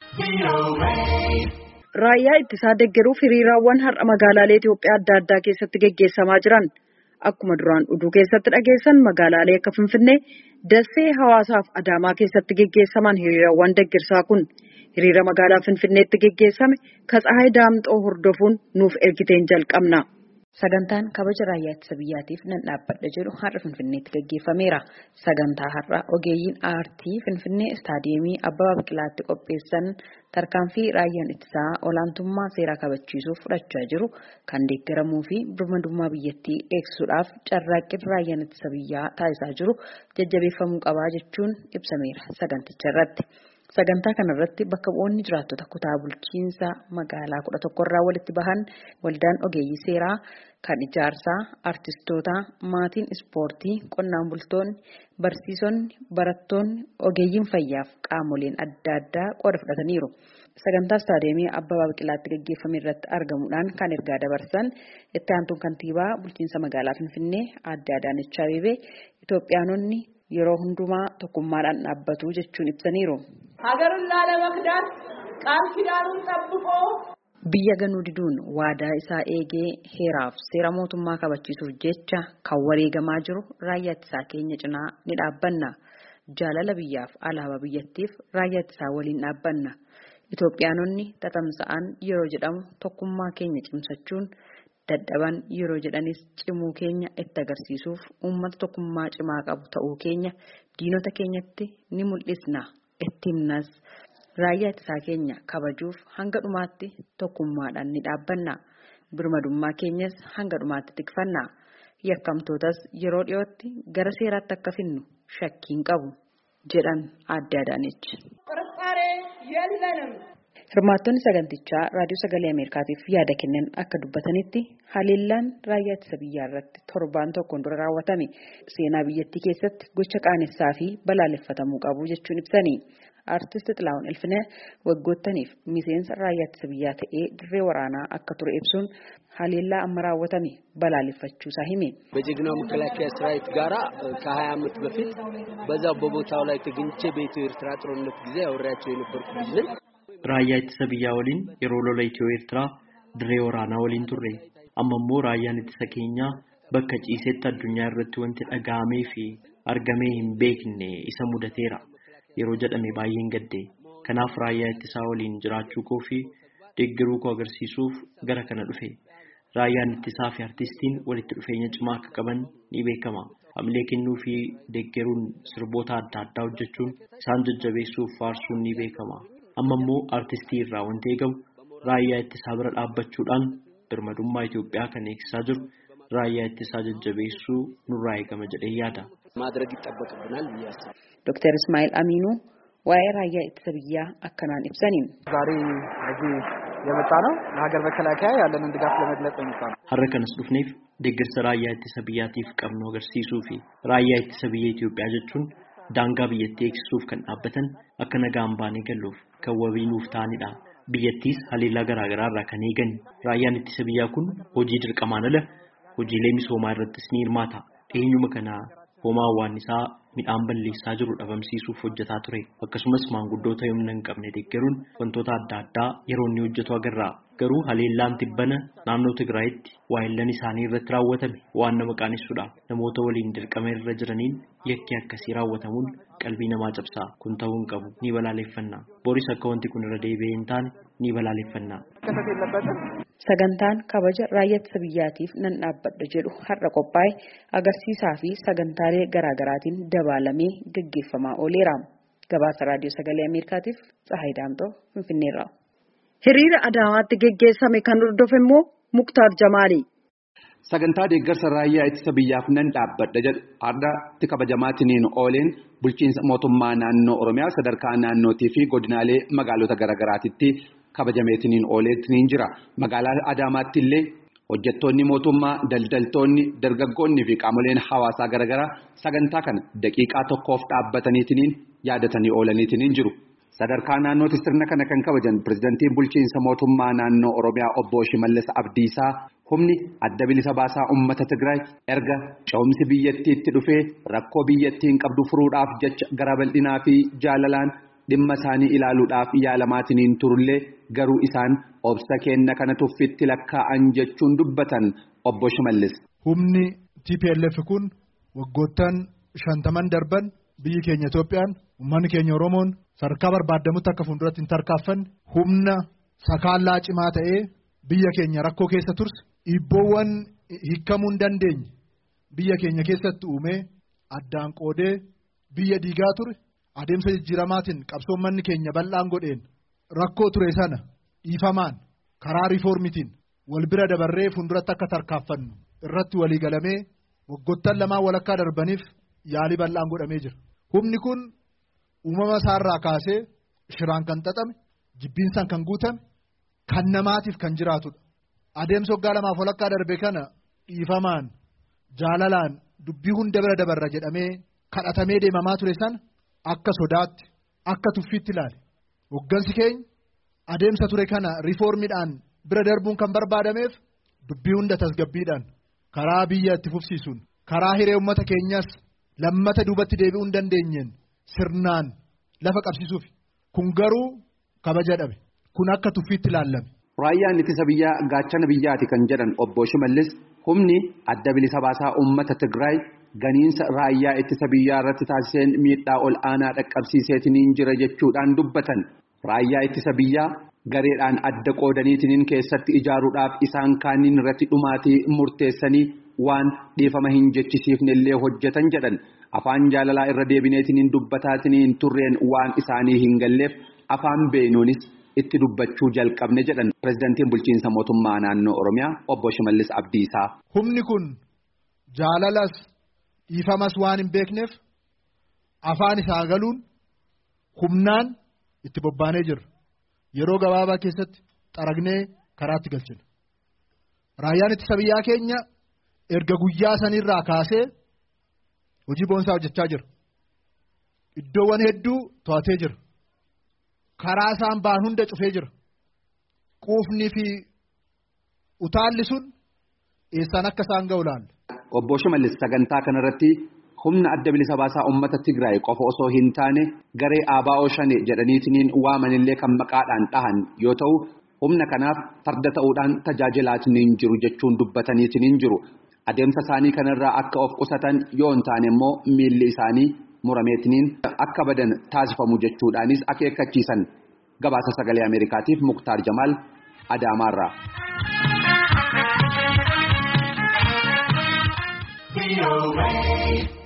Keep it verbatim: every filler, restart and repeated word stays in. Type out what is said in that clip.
Raayyaa ittisaa deeggaruuf hiriiraawwan har'a magaalaalee Itoophiyaa adda addaa keessatti gaggeessamaa jiran. Akkuma duraan oduu keessatti dhageessan magaalaalee akka Finfinnee, Dassee, Hawaasaa fi Adaamaa keessatti gaggeessaman hiriiraawwan deeggarsaa kun hiriira magaalaa Finfinneetti gaggeessame Katsahaay Daamxoo hordofuun nuuf ergiteen jalqabna. Sagantaan kabaja raayyaa ittisa biyyaatiif nan dhaabbadha jedhu har'a Finfinneetti gaggeeffameera. Sagantaa har'a ogeeyyiin aartii Finfinnee istaadiyeemii Abbabaa Biqilaatti qopheessan tarkaanfii raayyaan ittisaa olaantummaa seeraa kabachiisuuf fudhachaa jiru kan deeggaramuu fi birmadummaa biyyattii eegsisuudhaaf carraaqqii raayyaan ittisa biyyaa taasisaa jiru jajjabeeffamuu qabaa jechuun ibsameera saganticha irratti. Sagantaa kanarratti bakka bu'oonni jiraattota kutaa bulchiinsa magaalaa kudha tokkorraa walitti bahan waldaan ogeeyyii seeraa kan ijaarsaa, artistoota, maatiin ispoortii, qonnaan bultoonni, barsiisonni, barattoonni, ogeeyyiin fayyaaf qaamoleen adda addaa qooda fudhataniiru. Sagantaa istaadiyeemii Abbabaa Biqilaatti gaggeeffame irratti argamuudhaan kan ergaa dabarsan itti aantuun kantiibaa bulchiinsa magaalaa Finfinnee Aadde Adaanech Abeebee Itoophiyaanonni yeroo hundumaa tokkummaadhaan dhaabbatu jechuun ibsaniiru. Hagarullaa lamakdaat qaal kidaanuun xabbiqoo biyya ganuu diduun waadaa isaa eegee heeraaf seera mootummaa kabachiisuuf jecha kan wareegamaa jiru raayyaa ittisaa keenya cinaa ni dhaabbanna. Jaalala biyyaaf alaabaa biyyattiif raayyaa ittisaa waliin dhaabbanna. Itoophiyaanonni tatamsa'an yeroo jedhamu tokkummaa keenya cimsachuun dadhaban yeroo jedhanis cimuu keenya itti agarsiisuuf uummata tokkummaa cimaa qabu ta'uu keenya diinota keenyatti ni mul'isna. Ittimnas raayyaa ittisaa keenya kabajuuf hanga dhumaatti tokkummaadhaan ni dhaabbanna. Birmadummaa keenyas hanga dhumaatti tikfanna. Yakkamtootas yeroo dhiyootti gara seeraatti akka finnu shakkiin qabu jedhan Aadde Adaanech. Hirmaattonni sagantichaa raadiyoo sagalee Ameerikaatiif yaada kennan akka dubbatanitti haleellaan raayyaa ittisa biyyaa irratti torbaan tokkoon dura raawwatame seenaa biyyattii keessatti gocha qaanessaa fi balaaleffatamuu qabu jechuun ibsanii. Artisti Xilaawun Elfinee waggoottaniif miseensa raayyaa ittisa biyyaa ta'ee dirree waraanaa akka ture ibsuun haleellaa amma raawwatame balaaleffachuusaa hime. በጀግናው መከላከያ ሰራዊት ጋራ ከሀያ ዓመት በፊት በዛው በቦታው ላይ ተገኝቼ በኢትዮ ኤርትራ ጦርነት ጊዜ አውሬያቸው የነበርኩ ልጅ ነኝ. Raayyaa ittisa biyyaa waliin yeroo lola Itiyoo Eertiraa dirree waraanaa waliin turre. Amma immoo raayyaan ittisa keenyaa bakka ciisetti addunyaa irratti wanti dhaga'amee fi argamee hin beekne isa mudateera. Yeroo jedhame baay'een gadde. Kanaaf raayyaa ittisaa waliin jiraachuu koo fi deeggaruu koo agarsiisuuf gara kana dhufe. Raayyaan ittisaa fi artistiin walitti dhufeenya cimaa akka qaban ni beekama. Hamilee kennuu fi deeggaruun sirboota adda addaa hojjechuun isaan jajjabeessuuf faarsuun ni beekama. Amma immoo artistii irraa wanti eegamu raayyaa ittisaa bira dhaabbachuudhaan birmadummaa Itoophiyaa kan eegsisaa jiru raayyaa ittisaa jajjabeessuu nurraa eegama jedhee yaada. ማድረግ ይጠበቅብናል ብያስ ዶክተር እስማኤል አሚኑ ዋይ raayyaa ittisa biyyaa akkanaan ibsaniin. ዛሬ እዚህ የመጣ ነው ለሀገር መከላከያ ያለንን ድጋፍ ለመግለጽ የመጣ ነው። har'a kanas dhufneef deeggarsa raayyaa ittisa biyyaatiif qabnu agarsiisuu fi raayyaa ittisa biyya Itoophiyaa jechuun daangaa biyyattii eegsisuuf kan dhaabbatan akka nagaan baanee galuuf kan wabii nuuf ta'anidha. Biyyattiis haleellaa garaagaraa irraa kan eegan. Raayyaan ittisa biyyaa kun hojii dirqamaan ala hojiilee misoomaa irrattis ni hirmaata. Eenyuma kana homaa waan isaa midhaan balleessaa jiru dhabamsiisuuf hojjetaa ture. Akkasumas maanguddoota humna hin qabne deeggaruun wantoota adda addaa yeroo inni hojjetu agarra. Garuu haleellaan tibbana naannoo Tigraayitti waayillan isaanii irratti raawwatame waan nama qaanessuudha. Namoota waliin dirqama irra jiraniin yakki akkasii raawwatamuun qalbii namaa cabsa. Kun ta'uu hin qabu. Ni balaaleffanna. Boris akka wanti kun irra deebi'ee hin taane ni balaaleffanna. Sagantaan kabaja raayyaa ittisa biyyaatiif nan dhaabbadha jedhu har'a qophaa'e agarsiisaa fi sagantaalee garaagaraatiin dabalamee gaggeeffamaa ooleera. Gabaasa raadiyoo sagalee Ameerikaatiif Tsahaay Daamxoo Finfinneerraa. Hiriira Adaamaatti gaggeessame kan hordofe immoo Muktaar Jamaali. Sagantaa deeggarsa raayyaa ittisa biyyaaf nan dhaabbadha jedhu har'atti kabajamaatiin ooleen bulchiinsa mootummaa naannoo Oromiyaa sadarkaa naannootii fi godinaalee magaalota garaagaraatitti kabajameetiin ooleetiin jira. Magaalaa Adaamaatti illee hojjettoonni mootummaa, daldaltoonni, dargaggoonni fi qaamoleen hawaasaa garaagaraa sagantaa kana daqiiqaa tokkoof dhaabbataniitiin yaadatanii oolaniitiin jiru. Sadarkaa naannootti sirna kana kan kabajan pirezidaantiin bulchiinsa mootummaa naannoo Oromiyaa obbo Shimallis Abdiisaa humni adda bilisa baasaa uummata Tigraay erga cehumsi biyyattiitti dhufee rakkoo biyyattiin qabdu furuudhaaf jecha gara bal'inaa fi jaalalaan dhimma isaanii ilaaluudhaaf yaalamaatiin turullee garuu isaan obsa kenna kana tuffitti lakkaa'an jechuun dubbatan obbo Shimallis. Humni T P L F kun waggoottan shantaman darban biyyi keenya Itoophiyaan uummanni keenya Oromoon sadarkaa barbaadamutti akka fuulduratti hin tarkaaffanne humna sakaallaa cimaa ta'ee biyya keenya rakkoo keessa turse dhiibboowwan hiikamuu hin dandeenye biyya keenya keessatti uumee addaan qoodee biyya diigaa ture adeemsa jijjiiramaatiin qabsoo uummanni keenya bal'aan godheen rakkoo ture sana dhiifamaan karaa riiformitiin wal bira dabarree fuulduratti akka tarkaaffannu irratti walii galamee waggoottan lamaan walakkaa darbaniif yaalii bal'aan godhamee jira. Humni kun uumama isaarraa kaasee shiraan kan xaxame jibbiinsaan kan guutame kan namaatiif kan jiraatudha. Adeemsa waggaa lamaaf walakkaa darbe kana dhiifamaan jaalalaan dubbii hunda bira dabarra jedhamee kadhatamee deemamaa ture sana akka sodaatti akka tuffiitti ilaale. Hoggansi keenya adeemsa ture kana riiformiidhaan bira darbuun kan barbaadameef dubbii hunda tasgabbiidhaan karaa biyya itti fufsiisuun karaa hiree uummata keenyas lammata duubatti deebi'uu hin dandeenyeen sirnaan lafa qabsiisuuf kun garuu kabaja dhabe kun akka tuffiitti ilaalame. Raayyaan ittisa biyyaa gaachana biyyaati kan jedhan obbo Shimallis humni adda bilisa baasaa uummata Tigraay ganiinsa raayyaa ittisa biyyaa irratti taasiseen miidhaa ol aanaa dhaqqabsiiseetiin jira jechuudhaan dubbatan. Raayyaa ittisa biyyaa gareedhaan adda qoodaniitiin keessatti ijaaruudhaaf isaan kaaniin irratti dhumaatii murteessanii waan dhiifama hin jechisiifne illee hojjetan jedhan afaan jaalalaa irra deebineetiin dubbataatiin turreen waan isaanii hin galleef afaan beenuunis itti dubbachuu jalqabne jedhan pirezidaantiin bulchiinsa mootummaa naannoo Oromiyaa obbo Shimallis Abdiisaa. Humni kun jaalalas dhiifamas waan hin beekneef afaan isaa galuun humnaan itti bobbaanee jira. Yeroo gabaabaa keessatti xaragnee karaatti galchina. Raayyaan ittisa biyyaa keenya erga guyyaa sanirraa kaasee hojii boonsaa hojjechaa jira. Iddoowwan hedduu to'atee jira. Karaa isaan ba'an hunda cufee jira. Quufnii fi utaalli sun eessaan akka isaan ga'u ilaalla. Obbo Shimallis sagantaa kanarratti humna adda bilisa baasaa uummata Tigraay qofa osoo hin taane garee A B O Shane jedhaniitiin waamanillee kan maqaadhaan dhahan yoo ta'u humna kanaaf farda ta'uudhaan tajaajilaatiin jiru jechuun dubbataniitiin jiru. Adeemsa isaanii kanarraa akka of qusatan yoo hin taane immoo miilli isaanii murameetiin akka badan taasifamu jechuudhaanis akeekkachiisan. Gabaasa sagalee Ameerikaatiif Muktaar Jamaal Adaamaarraa.